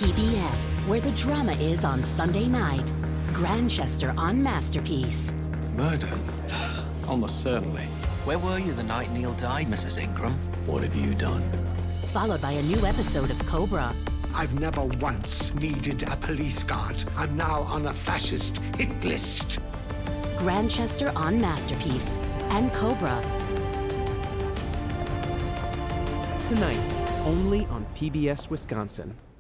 PBS, where the drama is on Sunday night. Grantchester on Masterpiece. Murder? Almost certainly. Where were you the night Neil died, Mrs. Ingram? What have you done? Followed by a new episode of Cobra. I've never once needed a police guard. I'm now on a fascist hit list. Grantchester on Masterpiece and Cobra. Tonight, only on PBS Wisconsin.